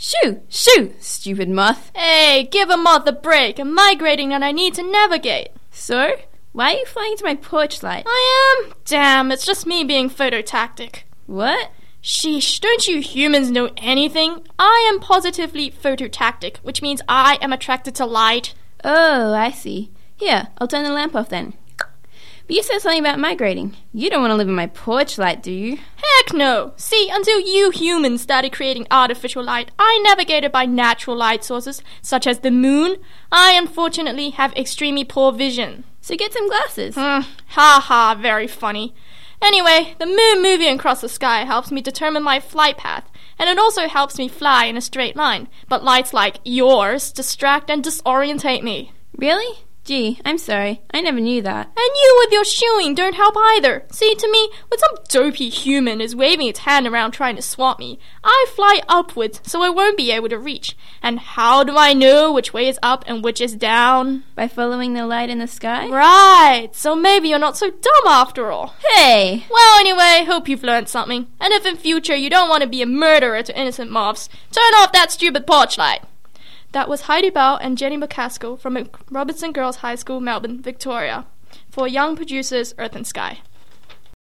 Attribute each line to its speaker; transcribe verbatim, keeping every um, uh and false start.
Speaker 1: Shoo! Shoo! Stupid moth.
Speaker 2: Hey, give a moth a break. I'm migrating and I need to navigate.
Speaker 1: So? Why are you flying to my porch light?
Speaker 2: I am? Damn, it's just me being phototactic.
Speaker 1: What?
Speaker 2: Sheesh, don't you humans know anything? I am positively phototactic, which means I am attracted to light.
Speaker 1: Oh, I see. Here, I'll turn the lamp off then. But you said something about migrating. You don't want to live in my porch light, do you?
Speaker 2: Heck no! See, until you humans started creating artificial light, I navigated by natural light sources, such as the moon. I unfortunately have extremely poor vision.
Speaker 1: So get some glasses.
Speaker 2: Mm, ha ha, very funny. Anyway, the moon moving across the sky helps me determine my flight path, and it also helps me fly in a straight line. But lights like yours distract and disorientate me.
Speaker 1: Really? Gee, I'm sorry. I never knew that.
Speaker 2: And you with your shooing don't help either. See, to me, when some dopey human is waving its hand around trying to swat me, I fly upwards so I won't be able to reach. And how do I know which way is up and which is down?
Speaker 1: By following the light in the sky?
Speaker 2: Right, so maybe you're not so dumb after all.
Speaker 1: Hey!
Speaker 2: Well, anyway, hope you've learned something. And if in future you don't want to be a murderer to innocent moths, turn off that stupid porch light. That was Heidi Bell and Jenny McCaskill from Robertson Girls High School, Melbourne, Victoria, for Young Producers Earth and Sky.